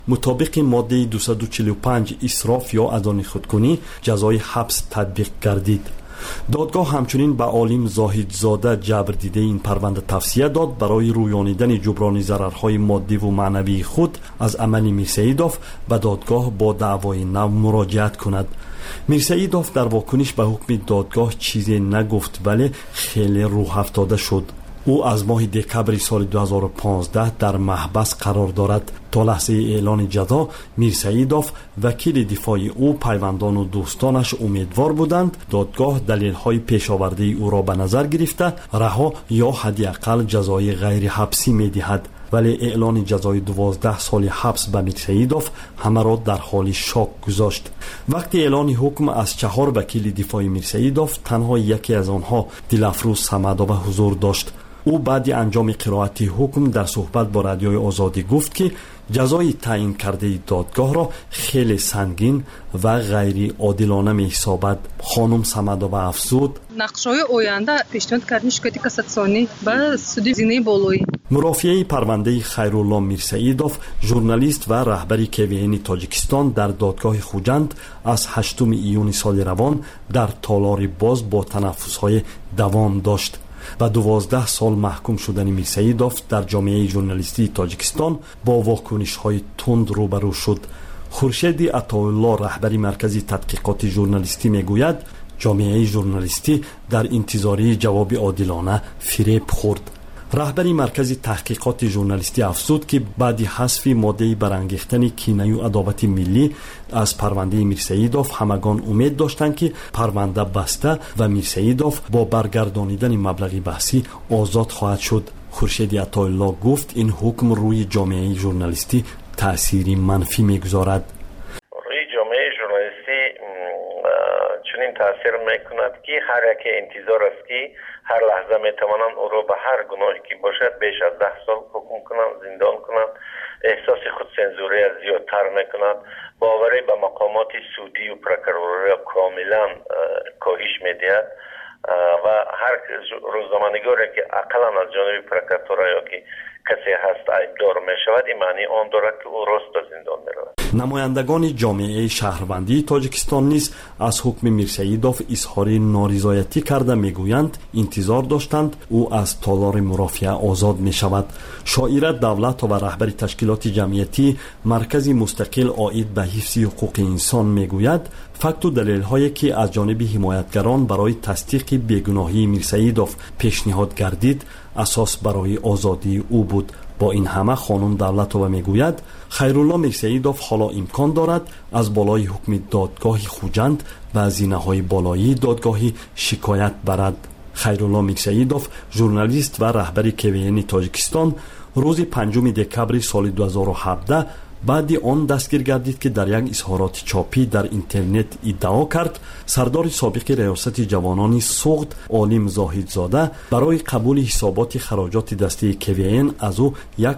مطابق ماده 245 اسراف یا عدوانی خودکنی جزای حبس تطبیق گردید. دادگاه همچنین به عالم زاهد زاده جبر دیده این پرونده توصیه داد برای رویانیدن جبران ضررهای مادی و معنوی خود از عمل میرسعیدوف به دادگاه با دعوای نو مراجعت کند. میرسعیدوف در واکنش به حکم دادگاه چیزی نگفت ولی خیلی روح افتاده شد. او از ماه دکبر سال 2015 در محبس قرار دارد. تا لحظه اعلان جزا میرسعیدوف، وکیل دفاع او، پیوندان و دوستانش امیدوار بودند دادگاه دلیل‌های پیش آورده او را به نظر گرفته رها یا حداقل جزای غیر حبسی می‌دهد. ولی اعلان جزای 12 سال حبس به میرسعیدوف همه را در حال شاک گذاشت. وقتی اعلان حکم از 4 وکیل دفاع میرسعیدوف، تنها یکی از آنها دلافروز صمدوی حضور داشت. او بعد انجام قرائت حکم در صحبت با رادیوی آزادی گفت که جزای تعیین کرده دادگاه را خیلی سنگین و غیر عادلانه می‌حسابد. خانم صمدوی افزود: نقشه‌های آینده پیشنهاد کردن شکایت کاساتسیونی به سود زینه بالایی. مرافعه پرونده خیرالله میرسعیدوف، ژورنالیست و رهبر KVN تاجیکستان، در دادگاه خوجند از 8 ایون سال روان در تالار باز با تنفس‌های دوام داشت. و 12 سال محکوم شدن میرسعیدوف در جامعه ژورنالیستی تاجیکستان با واکنش‌های تند روبرو شد. خورشید عطاالله، رهبر مرکز تحقیقات ژورنالیستی، میگوید جامعه ژورنالیستی در انتظار جواب عادلانه فریب خورد. رهبر مرکز تحقیقات ژورنالیستی افزود که بعد حذف ماده برانگیختن کینه و عداوت ملی از پرونده میرسعیدوف، همگان امید داشتند که پرونده بسته و میرسعیدوف با برگردانیدن مبلغ بحثی آزاد خواهد شد. خورشید عطاالله گفت این حکم روی جامعه ژورنالیستی تأثیری منفی میگذارد. روی جامعه ژورنالیستی چنین تاثیر میکند که هر یک انتظار است که هر لحظه میتوانند او را به هر گناهی که باشد بیش از 10 سال حکم کنند، زندان کنند. احساس خود سنزوری از زیادتر میکند. باوری به مقامات سودی و پروکوروریا کاملا کاهش میدهد و هر روزنامه‌نگاری که اقلا از جانب پروکوروریا یا که کسی هست عیبدار میشود، این معنی آن دارد که او راست به زندان میرود. نمایندگان جامعه شهروندی تاجیکستان نیز از حکم میرسعیدوف اظهار نارضایتی کرده میگویند انتظار داشتند او از تالار مرافعه آزاد می شود. شاعر دولت و رهبر تشکیلات جمعیتی مرکز مستقل عاید به حفظ حقوق انسان میگوید فکت و دلیل هایی که از جانب حمایتگران برای تصدیق بیگناهی میرسعیدوف پیشنهاد گردید اساس برای آزادی او بود. با این همه خانم دولت‌ها میگوید خیرالله میرسعیدوف حالا امکان دارد از بالای حکم دادگاه خوجند و زینه‌های بالایی دادگاهی شکایت برد. خیرالله میرسعیدوف، ژورنالیست و رهبر KVN تاجیکستان، روز 5 دکبر سال 2017 بعد آن دستگیر گردید که در یک اظهارات چاپی در اینترنت ادعا کرد سردار سابق ریاست جوانان سوخت عالم زاهدزاده برای قبول حسابات خراجات دسته KVN از او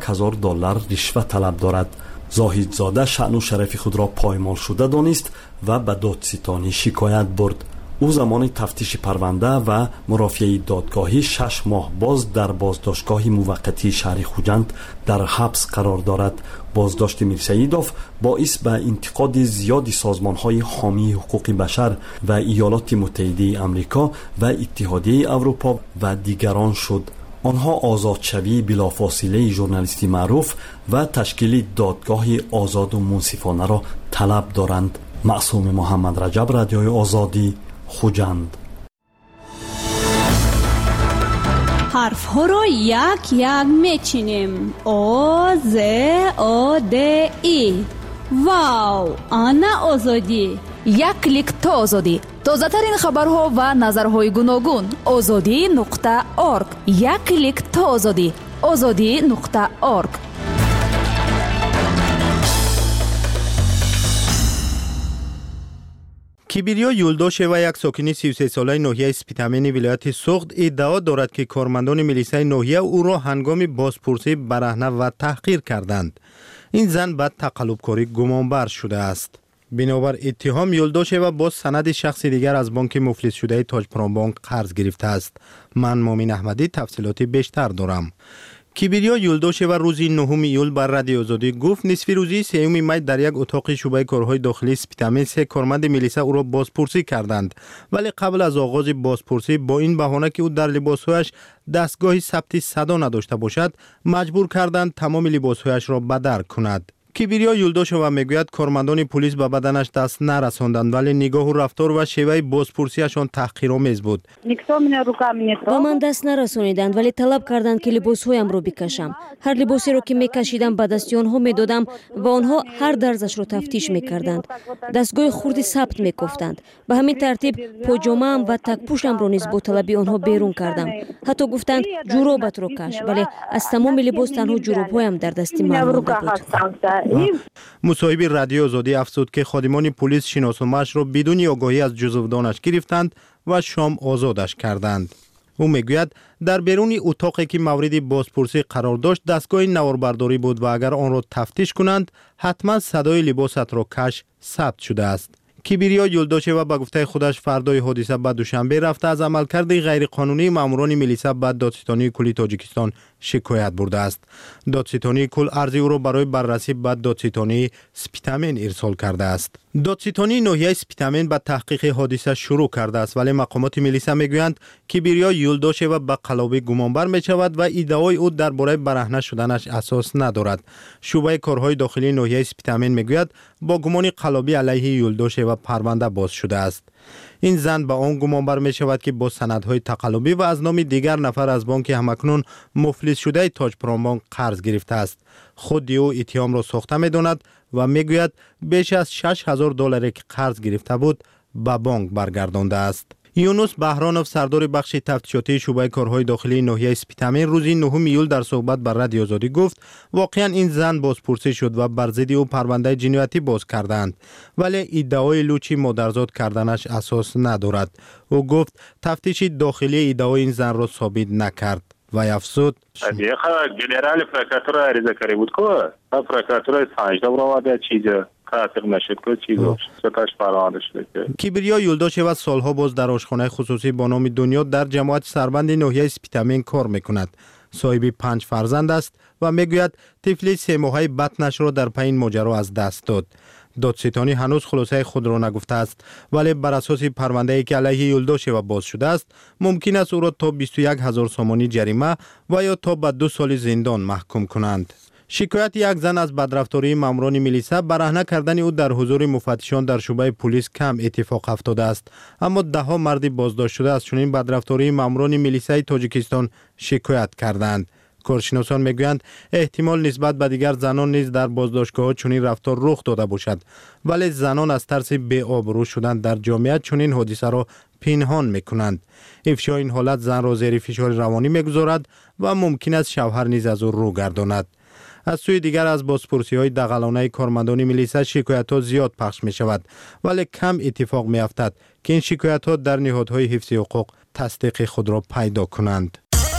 $1000 رشوه طلب دارد. زاهدزاده شأن و شرف خود را پایمال شده دانست و به دادستانی شکایت برد. او زمان تفتیش پرونده و مرافعه دادگاهی 6 ماه باز در بازداشتگاه موقتی شهر خوجند در حبس قرار دارد. بازداشت میرسعیدوف باعث به انتقاد زیادی سازمان‌های حامی حقوق بشر و ایالات متحده آمریکا و اتحادیه اروپا و دیگران شد. آنها آزادشوی بلافاصله ژورنالیستی معروف و تشکیل دادگاه آزاد و منصفانه را طلب دارند. معصوم محمد رجب، رادیوی آزادی، خوجند. حرف ها را یک یک میچینیم. آ ز آ د ای. واو، انا آزادی. یک کلیک تا آزادی. تازه ترین خبرها و نظرهای گوناگون. azadi.org. یک کلیک تا آزادی. azadi.org. کیبریا یولداش و یک ساکن 33 ساله ناحیه اسپیتامین ولایت سوخت ادعا دارد که کارمندان میلیسای ناحیه او را هنگام بازپرسی برهنه و تحقیر کردند. این زن به تقلبکاری گمانبر شده است. بنابر اتهام یولداش و با سند شخص دیگر از بانک مفلس شده تاج پرام بانک قرض گرفته است. من مومن احمدی تفصیلات بیشتر دارم. کیبریا یولداشیوا روزی 9 ایول بر رادیو آزادی گفت نصف روزی 3 می در یک اتاق شعبه کارهای داخلی سپیتامین 3 کارمند میلیسا او را بازپرسی کردند، ولی قبل از آغاز بازپرسی با این بهانه که او در لباسهایش دستگاه ثبت صدا نداشته باشد مجبور کردند تمام لباسهایش را به در کند. کیبریا یولداشیوا میگوید کارمندان پلیس به بدنش دست نرساندند، ولی نگاه و رفتار و شیوه بازپرسیشان تحقیرآمیز بود. با من دست نرسانیدند، ولی طلب کردند که لباسهایم را بکشم. هر لباسی را که میکشیدم به دستی آنها میدادم و آنها هر درزش را تفتیش میکردند. دستگاه خردی ثبت میگفتند. به همین ترتیب پاجامه‌ام و تک پوشم را نیز با طلبی آنها بیرون کردم. حتی گفتند جورابت را کش، ولی از تمام لباس تنها جورابهایم در دستی من مانده بود. مصاحبه رادیو آزادی افزود که خادمان پلیس شناسنامه‌اش را بدون آگاهی از جزودانش گرفتند و شام آزادش کردند. او میگوید در بیرون اتاقی که مورد بازپرسی قرار داشت دستگاه نواربرداری بود و اگر آن را تفتیش کنند حتما صدای لباست را کش ثبت شده است. کیبریا یولداشیوا به گفته خودش فردای حادثه به دوشنبه رفته از عملکرد غیرقانونی ماموران میلیسا به دادستانی کلی تاجیکستان شکایت برده است. دادستانی کل عرضی او را برای بررسی به دادستانی سپیتامین ارسال کرده است. دادستانی ناحیه سپیتامین به تحقیق حادثه شروع کرده است، ولی مقامات میلیسا میگویند کیبریا یولداشیوا به قلابی گمانبر میشود و ادعای او درباره برهنه شدنش اساس ندارد. شعبه کارهای داخلی ناحیه سپیتامین میگوید با گمان قلابی علیه یولداشیوا پرونده باز شده است. این زن به آن گمانبر می شود که با سندهای تقلبی و از نام دیگر نفر از بانک همکنون مفلس شده تاج پرامبانک قرض گرفته است. خود او اتهام را ساخته می داند و می گوید بیش از $6,000 که قرض گرفته بود به بانک برگردانده است. یونس بهرانوف سردار بخش تفتیشاتی شعبه کارهای داخلی ناحیه سپیتامین روزی 9 ایول در صحبت با رادیو آزادی گفت واقعا این زن بازپرسی شد و بر ضد او پرونده جنایتی باز کردند، ولی ادعای لوچی مادرزاد کردنش اساس ندارد. او گفت تفتیش داخلی ادعای این زن را ثابت نکرد و افزود گنرال پروکاتور عریضه کرده بود که پروکاتور سانجدا برآورده چیزی تاثیر نشد که چیزو ستاش پرونده شده. کیبریا یولداشیوا سالها باز در آشخانه خصوصی با نام دنیا در جماعت سربند ناحیه سپیتامین کار میکند. صاحب 5 فرزند است و میگوید طفلی 3 ماهه بطنش را در پی این ماجرا از دست داد. دادستانی هنوز خلاصه خود را نگفته است، ولی بر اساس پرونده‌ای که علیه یولداشیوا باز شده است ممکن است او را تا 21,000 سومانی جریمه و یا تا به 2 سال زندان محکوم کنند. شکایت یک زن از بدرفتاری ماموران میلیسا برهنه کردن او در حضور مفتشان در شعبه پلیس کم اتفاق افتاده است، اما دهها مرد بازداشت شده از چنین بدرفتاری ماموران میلیسای تاجیکستان شکایت کردند. کارشناسان میگویند احتمال نسبت به دیگر زنان نیز در بازداشتگاه چنین رفتار رخ داده باشد، ولی زنان از ترس بی‌آبرو شدن در جامعه چنین حادثه را پنهان میکنند. افشای این حالت زن را زیر فشار روانی میگذارد و ممکن است شوهر نیز از او رو گرداند. از سوی دیگر از بازپرسی‌های دغلانه کارمندان میلیسا شکایت‌ها زیاد پخش می‌شود، ولی کم اتفاق می‌افتد که این شکایت‌ها در نهادهای حفظ حقوق تصدیق خود را پیدا کنند.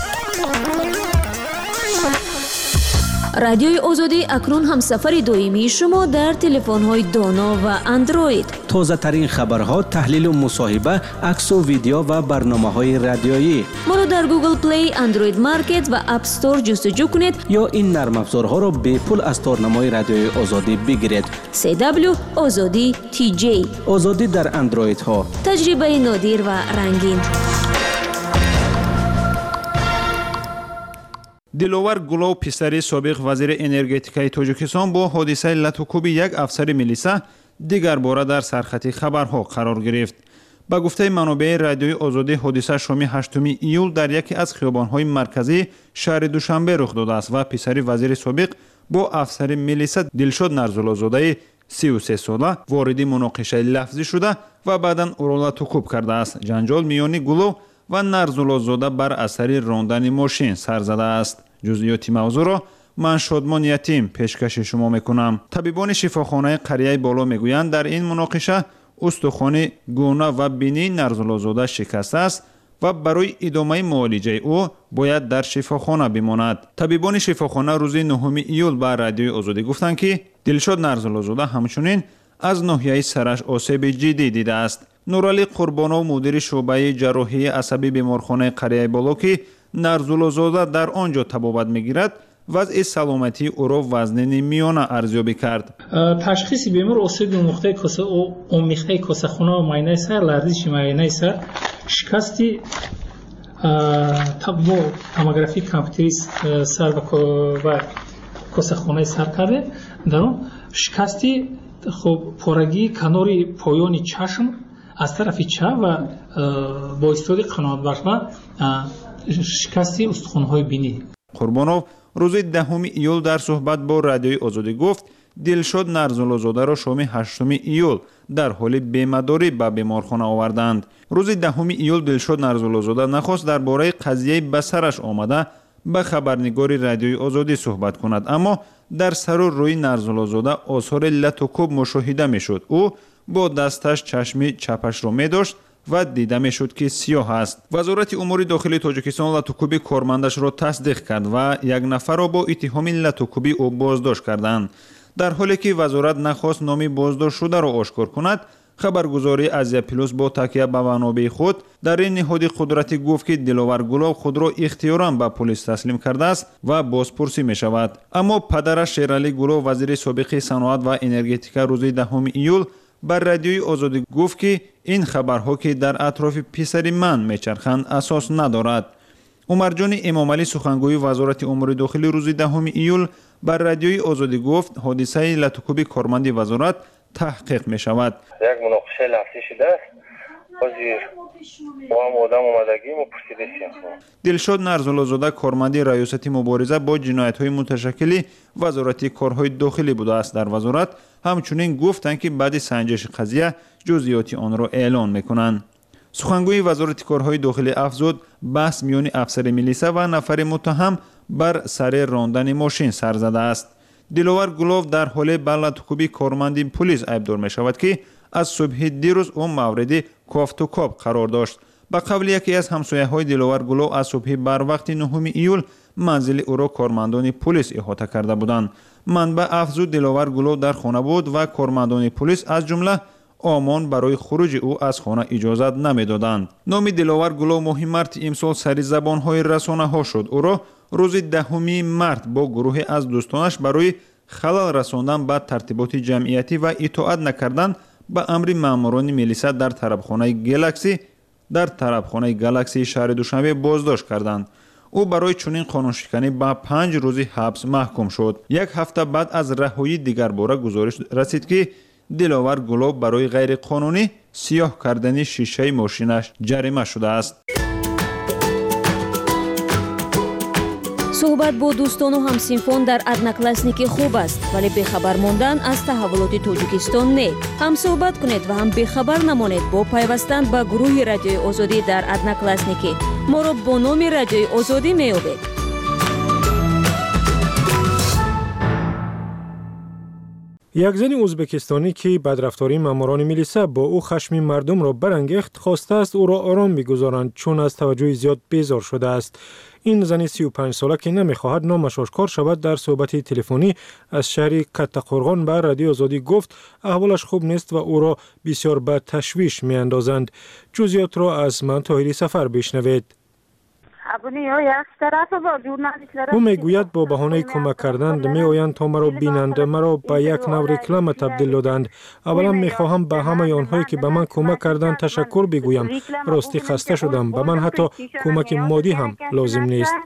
رادیوی آزادی اکنون هم سفر دائمی شما در تلفن‌های دانا و اندروید. تازه ترین خبرها، تحلیل و مصاحبه، عکس و ویدیو و برنامه‌های رادیویی. ما را در گوگل پلی، اندروید مارکت و اپ استور جستجو کنید یا این نرم افزارها را به پول از تارنمای رادیوی آزادی بگیرید. CW آزادی TJ. آزادی در اندروید ها. تجربه نادر و رنگین. دلوار گلو پسری سابق وزیر انرژتیکای تاجیکستان با حادثه لطوکوبی یک افسر میلیسا دیگر باره در سرخط خبرها قرار گرفت. با گفته منابع رادیوی آزادی حادثه شام 8 ایول در یکی از خیابان‌های مرکزی شهر دوشنبه رخ داده است و پسری وزیر سابق با افسر میلیسا دلشاد نرزولازاده 33 ساله وارد مناقشه لفظی شده و بعداً او را لطوکوب کرده است. جنجال میان گلو و نرزولازاده بر اثر راندن ماشین سر زده است. جزئیات موضوع را من شادمان یتیم پیشکش شما میکنم. طبیبان شفاخانه قریه بالا میگویند در این مناقشه استخوان گونه و بینی نرزولازاده شکسته است و برای ادامه معالجه او باید در شفاخانه بماند. طبیبان شفاخانه روز 9 ایول به رادیوی آزادی گفتند که دلشاد نرزولازاده همچنین از ناحیه سرش آسیب جدی دیده است. نورعلی قربانو مدیر شعبه جراحی عصبی بیمارخانه قریه بالا که нарзулозода дар онҷо табобат мегирад, вазъи саломатии ӯро вазнини миёна арзёбӣ кард. ташхиси бемор осиби омихтаи косахона ва майнаи сар, ларзиши майнаи сар, шикасти бо томографии компютери сар ва косахонаи сар карде, дар он шикасти порагии канори поёни чашм аз тарафи чап ва бо истоди қаноатбахш ва шикасти устухонҳои бинӣ. қурбонов рӯзи 10 июл дар суҳбат бо радиои Озодӣ гуфт, Дилшод Нарзулозодаро шоми 8 июл дар ҳоли бемадорӣ ба беморхона оварданд. рӯзи 10 июл Дилшод Нарзулозода нахост дар бораи қазияи ба сараш омада ба хабарнигори радиои Озодӣ суҳбат кунад, аммо дар сару рӯи Нарзулозода осори латукуб мушоҳида мешуд. ӯ бо дасташ чашми чапашро медошт ва дида мешуд ки сиёҳ аст. вазорати умури дохилии Тоҷикистон латукуби кормандашро тасдиқ кард ва як нафарро бо иттиҳоми латукуби ӯ боздошт карданд. дар ҳоле ки вазорат нахост номи боздоштшударо ошкор кунад, хабаргузории Азия Плюс бо такя ба манобеи худ дар ин ниҳоди қудратӣ гуфт ки Диловар Гулов худро ихтиёран ба полис таслим кардааст ва бозпурсӣ мешавад. аммо падараш Шералӣ Гулов, вазири собиқи саноат ва энергетика, рӯзи 10 июл ба радиои Озодӣ гуфт ки ин хабарҳо ки дар атрофи писари ман мечарханд асос надорад. Умарҷони Эмомалӣ, сухангӯи вазорати умури дохилӣ, рӯзи 10 июл ба радиои Озодӣ гуфт, ҳодисаи латукуби корманди вазорат таҳқиқ мешавад. як муноқишаи лаҳзӣ шудааст. ҳозир бо ҳам одам омадагӣ мо пурсидастем. Дилшод Нарзулозода корманди раёсати мубориза бо ҷиноятҳои муташаккили вазорати корҳои дохилӣ будааст. дар вазорат ҳамчунин гуфтанд ки баъди санҷиши қазия ҷузъиёти онро эълон мекунанд. сухангӯи вазорати корҳои дохилӣ афзуд, баҳс миёни афсари милиса ва нафари муттаҳам бар сари рондани мошин сар задааст. Диловар Гулов дар ҳоле ба латукуби корманди пулис айбдор мешавад ки аз субҳи дирӯз ӯ мавриди кофтукоп қарор дошт. ба қавли яке аз ҳамсояҳои Диловар Гулов, аз субҳи барвақти 9 июл манзили ӯро кормандони пулис иҳота карда буданд. манба афзуд, Диловар Гулов дар хона буд ва кормандони пулис аз ҷумла омон барои хуруҷи ӯ аз хона иҷозат намедоданд. номи Диловар Гулов моҳи марти имсол сари забонҳои расонаҳо шуд. ӯро рӯзи 10 март бо гурӯҳе аз дӯстонаш барои халал расондан ба тартиботи ҷамъиятӣ ва итоат накардан ба амри маъмурони милиса дар тарабхонаи Галаксии шаҳри Душанбе боздошт карданд. ӯ барои чунин қонуншиканӣ ба 5 рӯзи ҳабс маҳкум шуд. як ҳафта баъд аз раҳоӣ дигарбора гузориш расид ки Диловар Гулов барои ғайриқонунӣ сиёҳ кардани шишаи мошинаш ҷарима шудааст. суҳбат бо дӯстону ҳамсинфон дар одноклассники хуб аст, вале бехабар мондан аз таҳаввулоти Тоҷикистон не. ҳам суҳбат кунед ва ҳам бехабар намонед бо пайвастан ба гурӯҳи радиои Озодӣ дар одноклассники. моро бо номи радиои Озодӣ меёбед. як зани ӯзбекистонӣ ки бадрафтории маъмурони милиса бо ӯ хашми мардумро барангехт, хостааст ӯро ором бигузоранд, чун аз таваҷҷӯҳи зиёд безор шудааст. ин зани 35 сола ки намехоҳад номаш ошкор шавад, дар суҳбати телефонӣ аз шаҳри Каттақурғон ба радиои Озодӣ гуфт, аҳволаш хуб нест ва ӯро бисёр ба ташвиш меандозанд. ҷузъиётро аз ман Тоҳири Сафар бишнавед. ӯ мегӯяд бо баҳонаи кӯмак кардан меоянд то маро бинанд. маро ба як навъ реклама табдил доданд. аввалан мехоҳам ба ҳамаи онҳое ки ба ман кӯмак карданд ташаккур бигӯям. ростӣ хаста шудам. ба ман ҳатто кӯмаки моддӣ ҳам лозим нест.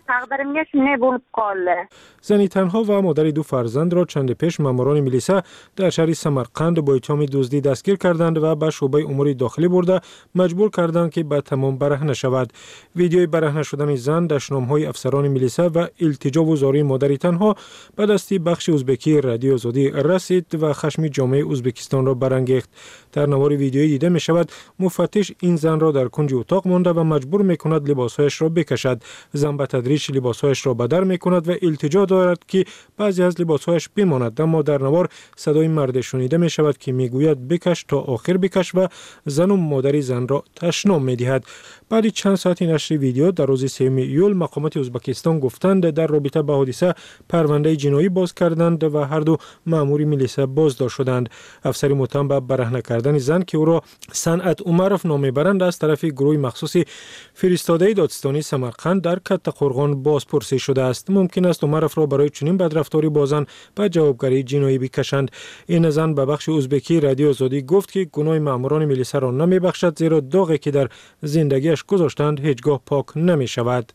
зани танҳо ва модари ду фарзандро чанде пеш маъмурони милиса дар шаҳри Самарқанд бо иттиҳоми дуздӣ дастгир карданд ва ба шӯъбаи умури дохилӣ бурда маҷбур карданд ки ба тамом бараҳна шавад. видеои бараҳна шудани зан, дашномҳои афсарони милиса ва илтиҷову зории модари танҳо ба дасти бахши ӯзбекии радиои Озодӣ расид ва хашми ҷомеаи Ӯзбекистонро барангехт. дар навори видеоӣ дида мешавад, муфаттиш ин занро дар кунҷи утоқ монда ва маҷбур мекунад либосҳояшро бекашад. зан ба тадриҷ либосҳояшро ба дар мекунад ва илтиҷо дорад ки баъзе аз либосҳояш бимонад, аммо дар навор садои марде шунида мешавад ки мегӯяд бикаш то охир бикаш ва зану модари занро ташном медиҳад. баъди чанд соати нашри видео дар рӯзи 23 ایول مقامات ازبکستان گفتند در رابطه با حادثه پرونده جنایی باز کردند و هر دو مأمور میلیسا بازداشت شدند. افسر متهم به برهنه کردن زن که او را صنعت عمرف نام میبرند از طرف گروه مخصوص فرستاده دادستانی سمرقند در کتقرغان بازپرسی شده است. ممکن است عمرف را برای چنین بدرفتاری بازن به جوابگری جنایی بکشند. این زن به بخش ازبکی رادیو آزادی گفت که گناه ماموران میلیسا را نمیبخشد، زیرا داغی که در زندگیش گذاشتند هیچگاه پاک نمی شود.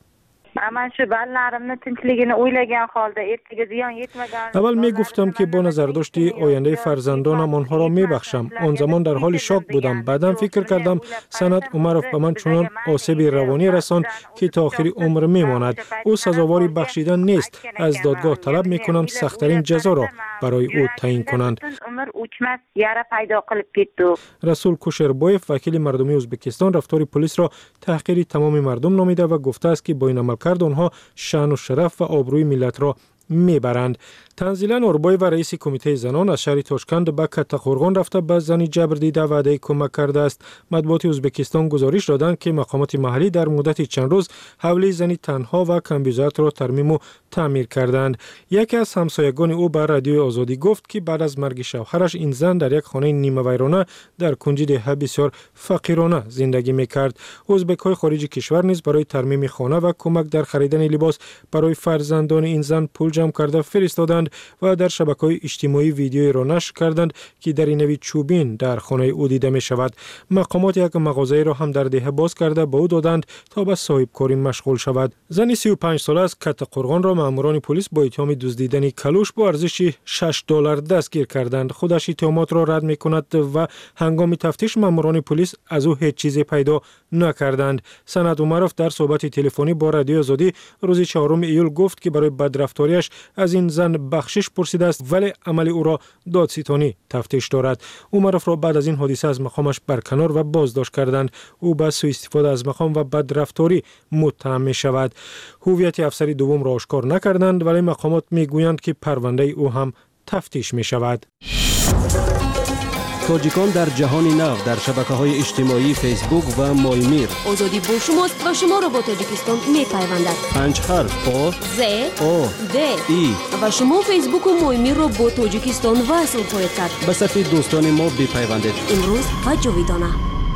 اول می گفتم که با نظرداشت آینده فرزندانم آنها را می بخشم. آن زمان در حال شاک بودم. بعدم فکر کردم صنعت عمرف به من چنان آسیب روانی رساند که تا آخر عمر می ماند. او سزاوار بخشیدن نیست. از دادگاه طلب می کنم سخت‌ترین جزا را برای او تعیین کنند. رسول کوشربایف وکیل مردمی ازبکستان رفتار پلیس را تحقیر تمام مردم نامیده و گفته است که با این عملکرد آنها شأن و شرف و آبروی ملت را میبرند. تنزیلا اوربای و رئیس کمیته زنان از شهر تاشکند به کتقرغان رفته به زنی جبر دیده وعده کمک کرده است. مطبوعات ازبکستان گزارش دادند که مقامات محلی در مدت چند روز حوله زنی تنها و کمبیزات را ترمیم و تعمیر کردند. یکی از همسایگان او به رادیو آزادی گفت که بعد از مرگ شوهرش این زن در یک خانه نیمه ویرانه در کنج ده بسیار فقیرانه زندگی میکرد. ازبک‌های خارج کشور نیز برای ترمیم خانه و کمک در خریدن لباس برای فرزندان این زن پول جمع کرده فرستادند و در شبکه‌های اجتماعی ویدیویی را نشر کردند که در این نوی چوبین در خانه او دیده می شود. مقامات یک مغازه را هم در ده باز کرده به او دادند تا به صاحب کاری مشغول شود. زن 35 ساله از کتقرغان را ماموران پلیس با اتهام دزدیدن کلوش با ارزش $6 دستگیر کردند. خودش اتهامات را رد می کند و هنگام تفتیش ماموران پلیس از او هیچ چیزی پیدا نکردند. صنعت عمرف در صحبت تلفنی با رادیو آزادی روز 4 ایول گفت که برای بدرفتاریش از این زن بخشش پرسیده است، ولی عمل او را دادستانی تفتیش دارد. عمرف را بعد از این حادثه از مقامش برکنار و بازداشت کردند. او به سوء استفاده از مقام و بدرفتاری متهم می شود. هویت افسر دوم را آشکار نکردند، ولی مقامات می گویند که پرونده او هم تفتیش می شود. تاجیکان در جهان نو در شبکه‌های اجتماعی فیسبوک و مایمیر. آزادی با شماست و شما را با تاجیکستان می‌پیوندد. 5 حرف آ ز او د ای و شما فیسبوک و مایمیر را با تاجیکستان وصل خواهید کرد. به صفحه دوستان ما بپیوندید. امروز و جاویدانه.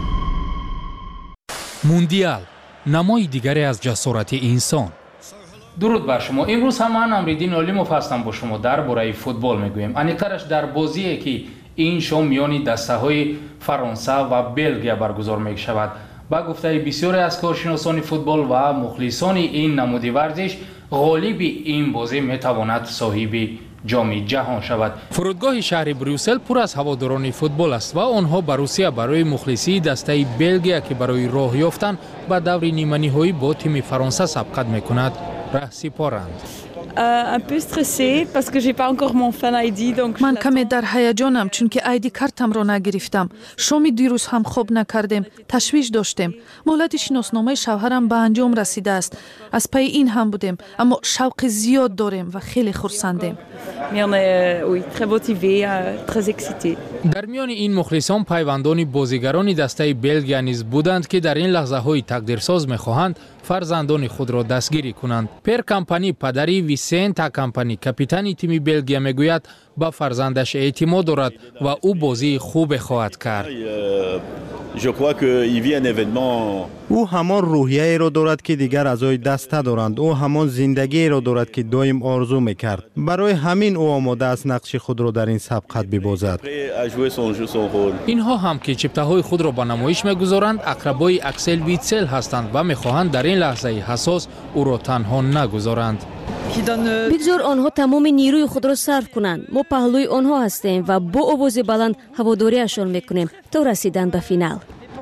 موندیال نمای دیگری از جسارت انسان. درود بر شما. امروز هم من امریدین علیموف هستم با شما درباره فوتبال میگویم. انیکترش در بازیه که این شام میانی دسته‌های فرانسه و بلژیم برگزار می‌شود. با گفته بسیاری از کارشناسان فوتبال و مخلصان این نمود ورزش، غالب این بازی میتواند صاحب جام جهان شود. فرودگاه شهر بروسل پر از هواداران فوتبال است و آنها به روسیه برای مخلصی دسته بلژیم که برای راه یافتن به دور نیمه نهایی با تیم فرانسه سبقت می‌کند راه سپارند. من کمی در هیجانم چون که ایدی کارتم را نگرفتم. شام دیروز هم خوب نکردیم. تشویش داشتیم. مهلت شناسنامه شوهرم به انجام رسیده است. از پی این هم بودیم، اما شوق زیاد داریم و خیلی خرسندیم. در میان این مخلصان پیوندان بازیگران دسته بلژیم نیز بودند که در این لحظه های تقدیرساز می‌خواهند فرزندان خود را دستگیری کنند. پر کمپانی پدری ویسنت کمپانی کاپیتان تیم بلژیم میگوید با فرزندش اعتماد دارد و او بازی خوب خواهد کرد. او همان روحیه را دارد که دیگر اعضای دسته دارند. او همان زندگی را دارد که دایم آرزو میکرد. برای همین او آماده است نقش خود را در این سبقت ببازد. اینها هم که چپته‌های خود را به نمایش میگذارند اقربای اکسل ویتسل هستند و میخواهند در این لحظه حساس او را تنها نگذارند. بگذار آنها تمام نیروی خود را صرف کنند. ما پهلوی آنها هستیم و با آواز بلند هواداریشان میکنیم تا رسیدن به فینال.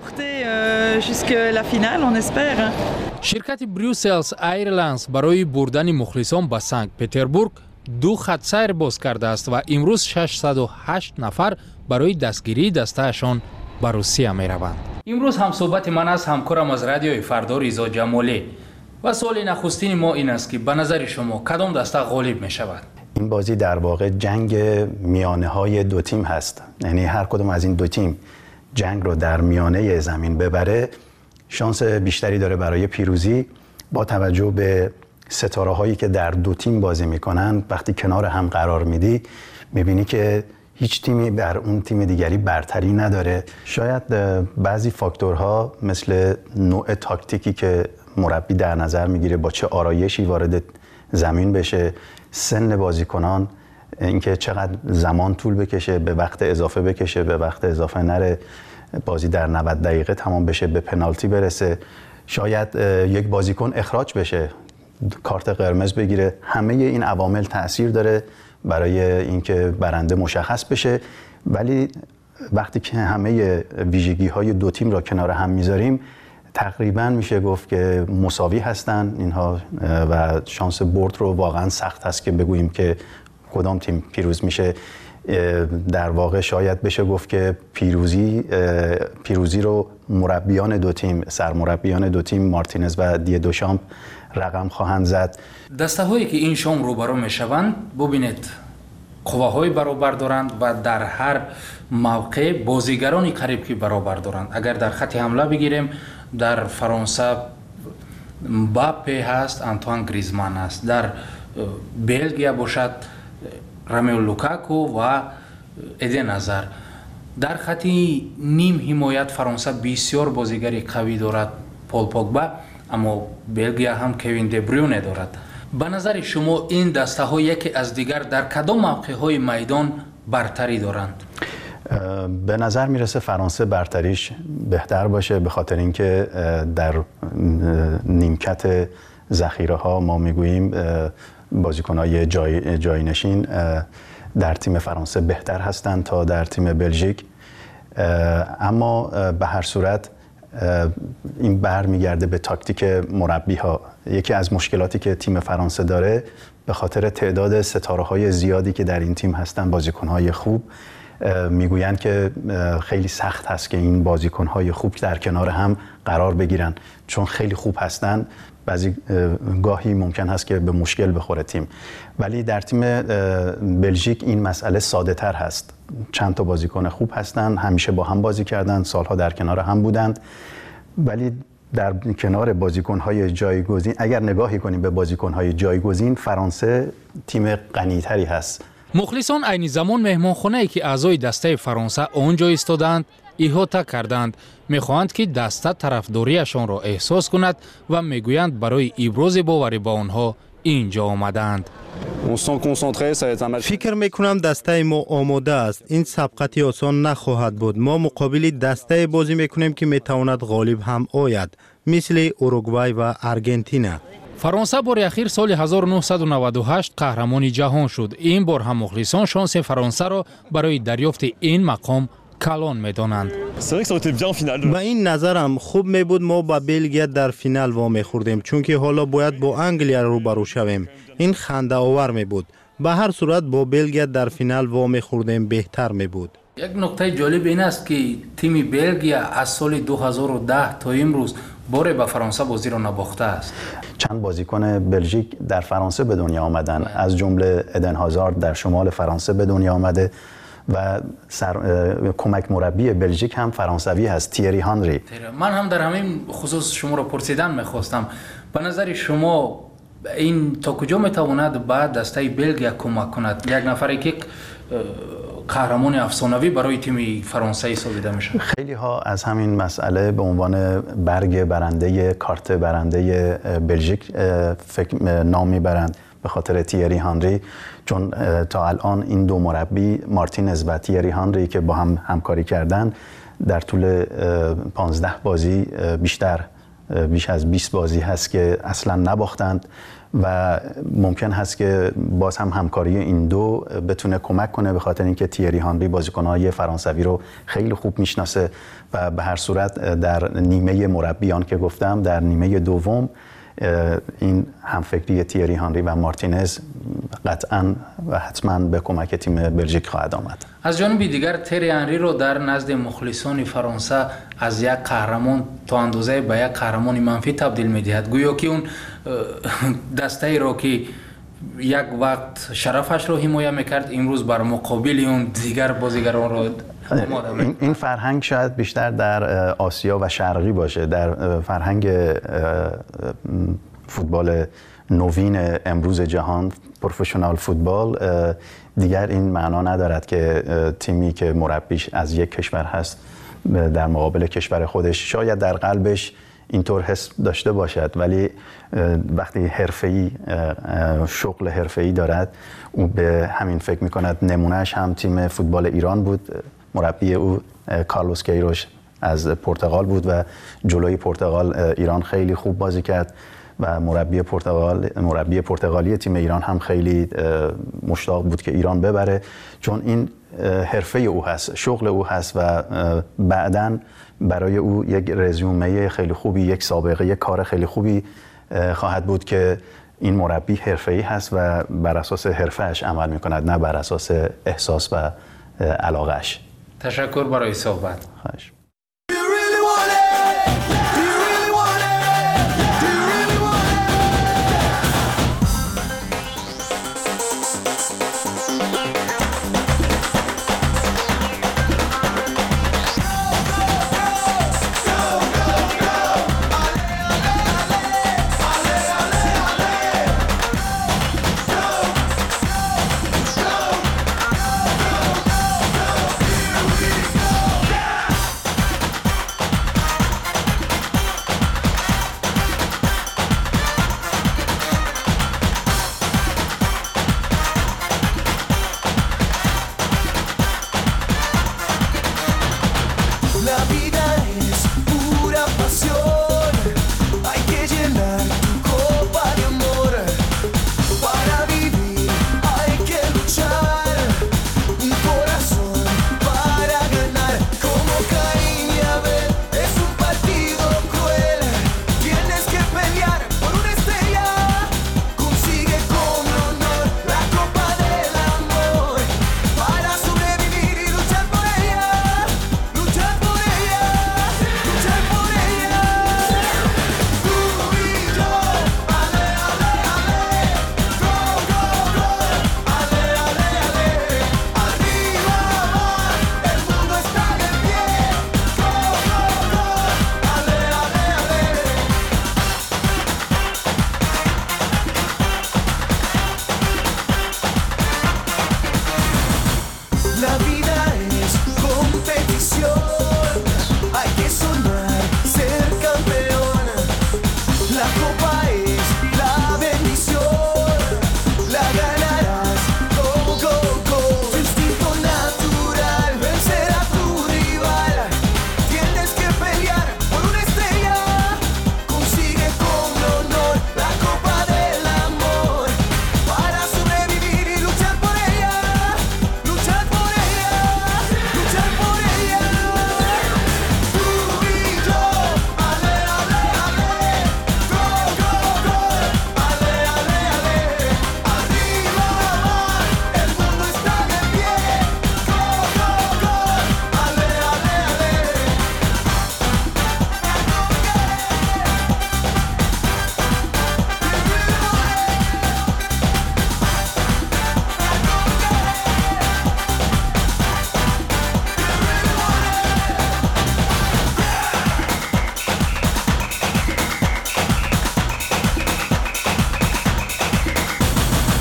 شرکت بروسلز ایرلاینز برای بردن مخلصان به سنت پترزبورگ 2 خط سیر باز کرده است و امروز 608 نفر برای دستگیری دستهشان به روسیه می روند. امروز هم صحبت من از همکارم از رادیوی فردا رضا جمالی و سوال نخستین ما این است که به نظر شما کدام دسته غالب می شود؟ این بازی در واقع جنگ میانه های دو تیم هست. یعنی هر کدوم از این دو تیم جنگ رو در میانه زمین ببره شانس بیشتری داره برای پیروزی با توجه به ستاره هایی که در دو تیم بازی میکنن وقتی کنار هم قرار میدی میبینی که هیچ تیمی بر اون تیم دیگری برتری نداره. شاید بعضی فاکتورها مثل نوع تاکتیکی که مربی در نظر میگیره، با چه آرایشی وارد زمین بشه، سن بازیکنان، اینکه چقدر زمان طول بکشه، به وقت اضافه بکشه، به وقت اضافه نره، بازی در 90 دقیقه تمام بشه، به پنالتی برسه، شاید یک بازیکن اخراج بشه، کارت قرمز بگیره. همه این عوامل تأثیر داره برای اینکه برنده مشخص بشه. ولی وقتی که همه ویژگی‌های دو تیم را کنار هم میذاریم تقریبا میشه گفت که مساوی هستن اینها و شانس برد رو واقعا سخت هست که بگوییم که کدام تیم پیروز میشه. در واقع شاید بشه گفت که پیروزی رو مربیان دو تیم، سرمربیان دو تیم مارتینز و دی دوشامپ رقم خواهند زد. دسته هایی که این شام روبرو میشوند ببینید قواهای برابر دارند و در هر موقع بازیگرانی قریب که برابر دارند. اگر در خط حمله بگیریم در فرانسه مباپه هست، آنتوان گریزمان هست، در بلژیک باشد رامیو لوکاکو و ایدن هازار. در خط نیم حمایت فرانسه بسیار بازیگری قوی دارد، پول پوگبا، اما بلژیک هم کوین دبریونه دارد. به نظر شما این دسته ها یکی از دیگر در کدام موقع های میدان برتری دارند؟ به نظر میرسه فرانسه برتریش بهتر باشه، به خاطر اینکه در نیمکت ذخیره ها ما میگوییم بازیکن‌های جاینشین در تیم فرانسه بهتر هستند تا در تیم بلژیک. اما به هر صورت این برمیگرده به تاکتیک مربی ها. یکی از مشکلاتی که تیم فرانسه داره به خاطر تعداد ستاره‌های زیادی که در این تیم هستن، بازیکن‌های خوب، میگویند که خیلی سخت هست که این بازیکن‌های خوب در کنار هم قرار بگیرن، چون خیلی خوب هستن بعضی گاهی ممکن هست که به مشکل بخوره تیم. ولی در تیم بلژیک این مسئله ساده تر هست. چند تا بازیکن خوب هستن، همیشه با هم بازی کردن، سالها در کنار هم بودند. ولی در کنار بازیکن‌های جایگزین اگر نگاهی کنیم به بازیکن‌های جایگزین، فرانسه تیم غنی‌تری هست. مخلصان عین زمان مهمانخانه‌ای که اعضای دسته فرانسه آنجا ایستادند احاطه کردند. می‌خواهند که دسته طرفداریشان را احساس کند و میگویند برای ابراز باور با آنها اینجا آمدند. فکر میکنم دسته ما آماده است. این سبقتی آسان نخواهد بود. ما مقابل دسته بازی میکنیم که میتواند غالب هم آید، مثل اوروگوئه و آرژانتین. فرانسه بار اخیر سال 1998 قهرمان جهان شد. این بار هم مخلصان شانس فرانسه را برای دریافت این مقام کلان میدانند. با این نظرم خوب می بود ما با بلژیک در فینال وامی خوردیم، چون که حالا باید با انگلیا روبرو شویم. این خنده آور می بود. به هر صورت با بلژیک در فینال وامی خوردیم بهتر می بود. یک نکته جالب این است که تیم بلژیک از سال 2010 تا امروز بار با فرانسه بازی را نباخته است. چند بازیکن بلژیک در فرانسه به دنیا آمدن، از جمله ایدن هازار در شمال فرانسه به دنیا آمده و کمک مربی بلژیک هم فرانسوی هست، تیری هانری. من هم در همین خصوص شما را پرسیدن میخواستم. به نظر شما این تا کجا میتواند بعد دسته بلژیک کمک کند؟ یک نفری که قهرمان افسانوی برای تیم فرانسه سازیده میشه. خیلی ها از همین مسئله به عنوان برگ برنده، کارت برنده بلژیک نام میبرند به خاطر تیری هانری، چون تا الان این دو مربی مارتینز و تیری هانری که با هم همکاری کردن در طول 15 بازی بیش از 20 بازی هست که اصلا نباختند و ممکن هست که باز هم همکاری این دو بتونه کمک کنه، به خاطر اینکه تیری هانری بازیکن‌های فرانسوی رو خیلی خوب میشناسه و به هر صورت در نیمه مربیان که گفتم، در نیمه دوم این همفکری تیری هانری و مارتینز قطعاً و حتماً به کمک تیم بلژیک خواهد آمد. از جانب دیگر تیری هانری رو در نزد مخلصان فرانسه از یک قهرمان تا اندازه به یک قهرمان منفی تبدیل می‌دهد. گویا که اون دسته رو که یک وقت شرفش رو حمایت می‌کرد امروز بر مقابل اون دیگر بازیگران رو این فرهنگ شاید بیشتر در آسیا و شرقی باشه. در فرهنگ فوتبال نوین امروز جهان، پروفشنال فوتبال، دیگر این معنا ندارد که تیمی که مربیش از یک کشور هست در مقابل کشور خودش شاید در قلبش اینطور حس داشته باشد، ولی وقتی حرفه‌ای شغل حرفه‌ای دارد او به همین فکر می‌کند. نمونهش هم تیم فوتبال ایران بود، مربی او کارلوس کیروش از پرتغال بود و جلوی پرتغال ایران خیلی خوب بازی کرد و مربی پرتغالی تیم ایران هم خیلی مشتاق بود که ایران ببره، چون این حرفه او هست، شغل او هست و بعداً برای او یک رزومه خیلی خوبی، یک سابقه، یک کار خیلی خوبی خواهد بود که این مربی حرفه‌ای هست و بر اساس حرفه‌اش عمل می‌کند، نه بر اساس احساس و علاقه‌اش. تشکر برای صحبت. خواهش.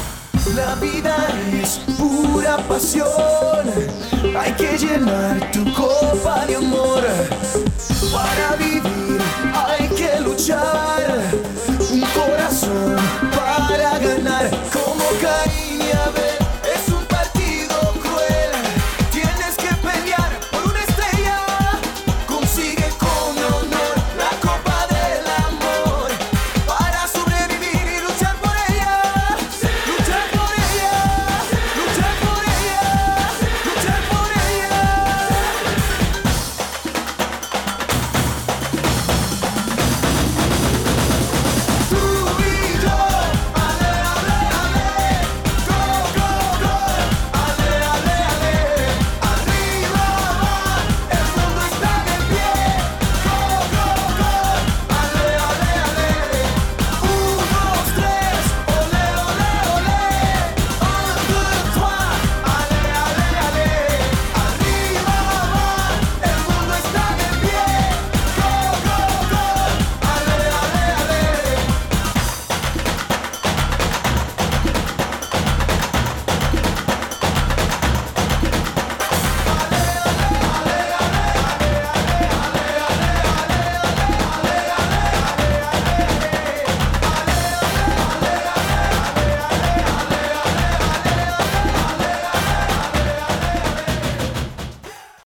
La vida es pura pasión, hay que llenar tu